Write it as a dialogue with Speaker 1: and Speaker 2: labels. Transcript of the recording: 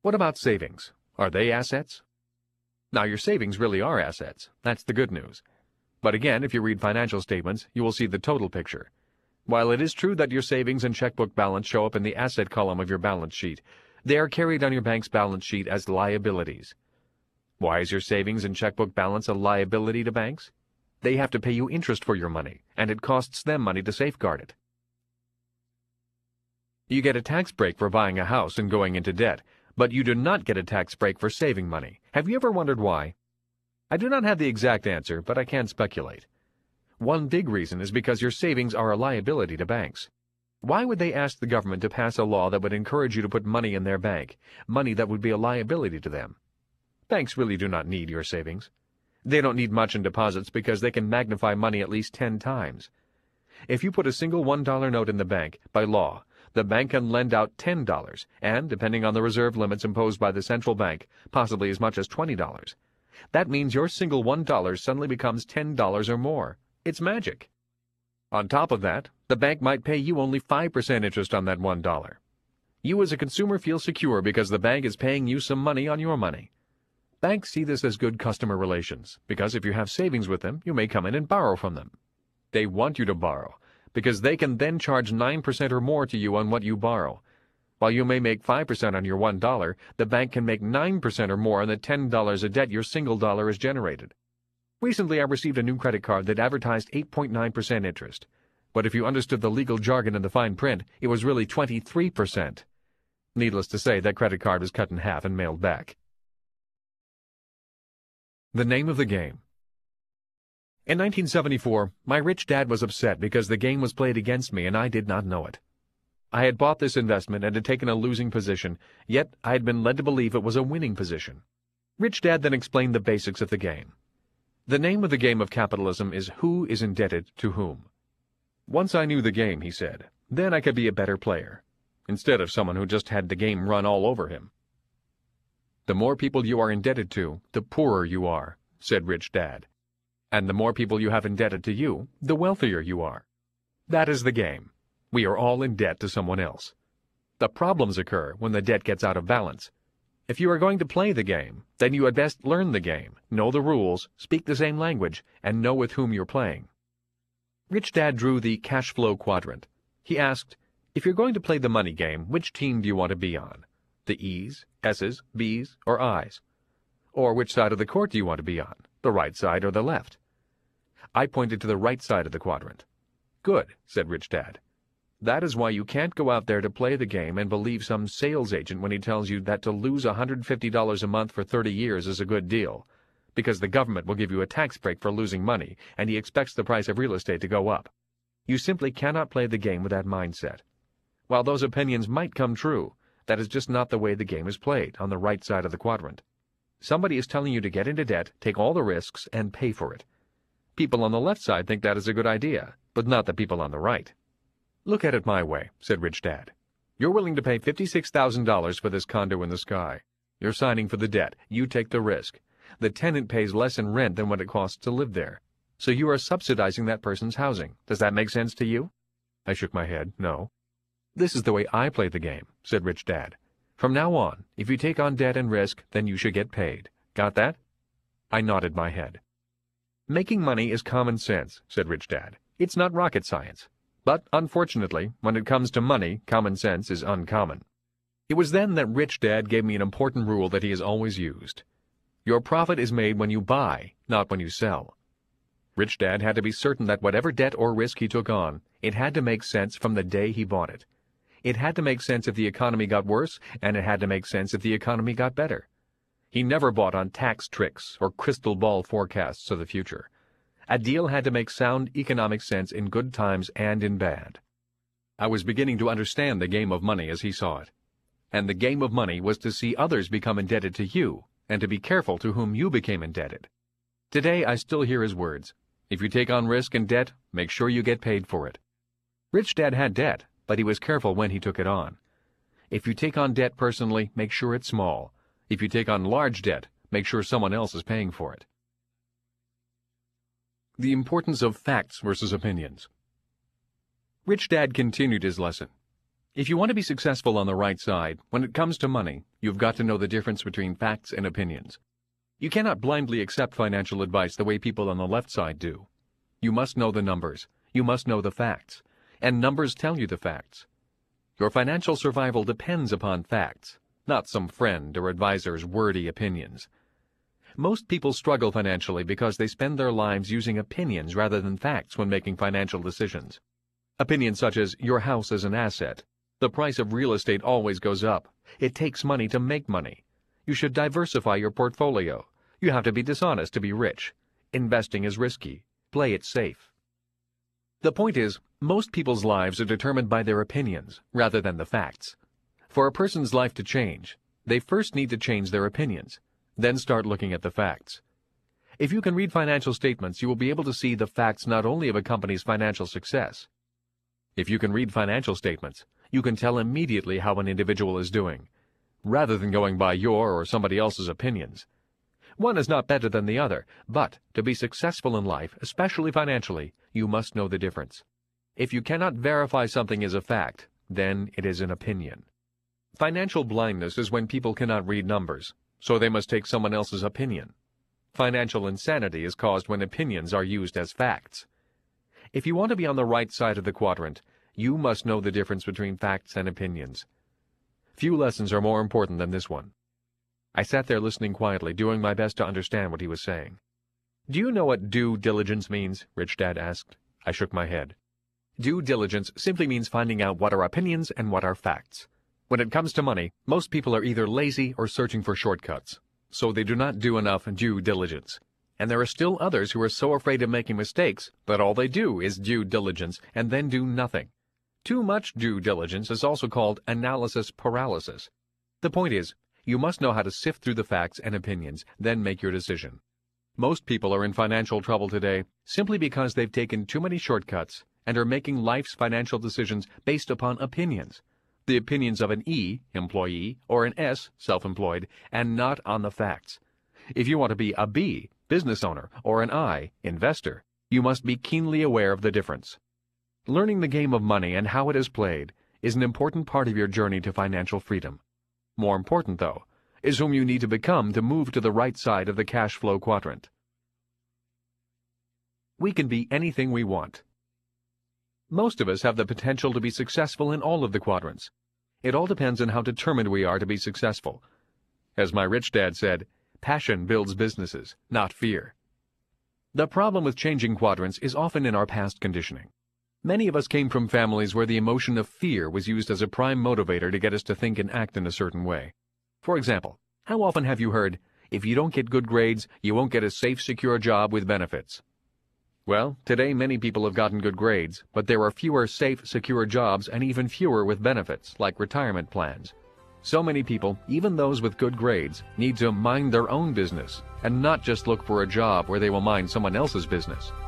Speaker 1: What about savings? Are they assets? Now, your savings really are assets. That's the good news. But again, if you read financial statements, you will see the total picture. While it is true that your savings and checkbook balance show up in the asset column of your balance sheet, they are carried on your bank's balance sheet as liabilities. Why is your savings and checkbook balance a liability to banks? They have to pay you interest for your money, and it costs them money to safeguard it. You get a tax break for buying a house and going into debt, but you do not get a tax break for saving money. Have you ever wondered why? I do not have the exact answer, but I can speculate. One big reason is because your savings are a liability to banks. Why would they ask the government to pass a law that would encourage you to put money in their bank, money that would be a liability to them? Banks really do not need your savings. They don't need much in deposits because they can magnify money at least 10 times. If you put a single $1 note in the bank, by law, the bank can lend out $10, and, depending on the reserve limits imposed by the central bank, possibly as much as $20. That means your single $1 suddenly becomes $10 or more. It's magic. On top of that, the bank might pay you only 5% interest on that $1. You as a consumer feel secure because the bank is paying you some money on your money. Banks see this as good customer relations, because if you have savings with them, you may come in and borrow from them. They want you to borrow, because they can then charge 9% or more to you on what you borrow. While you may make 5% on your $1, the bank can make 9% or more on the $10 of debt your single dollar has generated. Recently, I received a new credit card that advertised 8.9% interest. But if you understood the legal jargon in the fine print, it was really 23%. Needless to say, that credit card was cut in half and mailed back. The name of the game. In 1974, my rich dad was upset because the game was played against me and I did not know it. I had bought this investment and had taken a losing position, yet I had been led to believe it was a winning position. Rich Dad then explained the basics of the game. The name of the game of capitalism is who is indebted to whom. Once I knew the game, he said, then I could be a better player, instead of someone who just had the game run all over him. The more people you are indebted to, the poorer you are, said Rich Dad. And the more people you have indebted to you, the wealthier you are. That is the game. We are all in debt to someone else. The problems occur when the debt gets out of balance. If you are going to play the game, then you had best learn the game, know the rules, speak the same language, and know with whom you're playing. Rich Dad drew the cash flow quadrant. He asked, if you're going to play the money game, which team do you want to be on? The E's, S's, B's, or I's? Or which side of the court do you want to be on, the right side or the left? I pointed to the right side of the quadrant. Good, said Rich Dad. That is why you can't go out there to play the game and believe some sales agent when he tells you that to lose $150 a month for 30 years is a good deal, because the government will give you a tax break for losing money, and he expects the price of real estate to go up. You simply cannot play the game with that mindset. While those opinions might come true, that is just not the way the game is played on the right side of the quadrant. Somebody is telling you to get into debt, take all the risks, and pay for it. People on the left side think that is a good idea, but not the people on the right. Look at it my way, said Rich Dad. You're willing to pay $56,000 for this condo in the sky. You're signing for the debt. You take the risk. The tenant pays less in rent than what it costs to live there. So you are subsidizing that person's housing. Does that make sense to you? I shook my head. No. This is the way I play the game, said Rich Dad. From now on, if you take on debt and risk, then you should get paid. Got that? I nodded my head. Making money is common sense, said Rich Dad. It's not rocket science. But, unfortunately, when it comes to money, common sense is uncommon. It was then that Rich Dad gave me an important rule that he has always used. Your profit is made when you buy, not when you sell. Rich Dad had to be certain that whatever debt or risk he took on, it had to make sense from the day he bought it. It had to make sense if the economy got worse, and it had to make sense if the economy got better. He never bought on tax tricks or crystal ball forecasts of the future. A deal had to make sound economic sense in good times and in bad. I was beginning to understand the game of money as he saw it. And the game of money was to see others become indebted to you, and to be careful to whom you became indebted. Today I still hear his words. If you take on risk and debt, make sure you get paid for it. Rich Dad had debt, but he was careful when he took it on. If you take on debt personally, make sure it's small. If you take on large debt, make sure someone else is paying for it. The importance of facts versus opinions. Rich Dad continued his lesson. If you want to be successful on the right side, when it comes to money, you've got to know the difference between facts and opinions. You cannot blindly accept financial advice the way people on the left side do. You must know the numbers. You must know the facts. And numbers tell you the facts. Your financial survival depends upon facts, not some friend or advisor's wordy opinions. Most people struggle financially because they spend their lives using opinions rather than facts when making financial decisions. Opinions such as your house is an asset. The price of real estate always goes up. It takes money to make money. You should diversify your portfolio. You have to be dishonest to be rich. Investing is risky. Play it safe. The point is, most people's lives are determined by their opinions rather than the facts. For a person's life to change, they first need to change their opinions, then start looking at the facts. If you can read financial statements, you will be able to see the facts not only of a company's financial success. If you can read financial statements, you can tell immediately how an individual is doing, rather than going by your or somebody else's opinions. One is not better than the other, but to be successful in life, especially financially, you must know the difference. If you cannot verify something as a fact, then it is an opinion. Financial blindness is when people cannot read numbers, so they must take someone else's opinion. Financial insanity is caused when opinions are used as facts. If you want to be on the right side of the quadrant, you must know the difference between facts and opinions. Few lessons are more important than this one. I sat there listening quietly, doing my best to understand what he was saying. "Do you know what due diligence means?" Rich Dad asked. I shook my head. Due diligence simply means finding out what are opinions and what are facts. When it comes to money, most people are either lazy or searching for shortcuts, so they do not do enough due diligence. And there are still others who are so afraid of making mistakes that all they do is due diligence and then do nothing. Too much due diligence is also called analysis paralysis. The point is, you must know how to sift through the facts and opinions, then make your decision. Most people are in financial trouble today simply because they've taken too many shortcuts and are making life's financial decisions based upon opinions. The opinions of an E, employee, or an S, self-employed, and not on the facts. If you want to be a B, business owner, or an I, investor, you must be keenly aware of the difference. Learning the game of money and how it is played is an important part of your journey to financial freedom. More important, though, is whom you need to become to move to the right side of the cash flow quadrant. We can be anything we want. Most of us have the potential to be successful in all of the quadrants. It all depends on how determined we are to be successful. As my rich dad said, passion builds businesses, not fear. The problem with changing quadrants is often in our past conditioning. Many of us came from families where the emotion of fear was used as a prime motivator to get us to think and act in a certain way. For example, how often have you heard, "If you don't get good grades, you won't get a safe, secure job with benefits"? Well, today many people have gotten good grades, but there are fewer safe, secure jobs and even fewer with benefits, like retirement plans. So many people, even those with good grades, need to mind their own business and not just look for a job where they will mind someone else's business.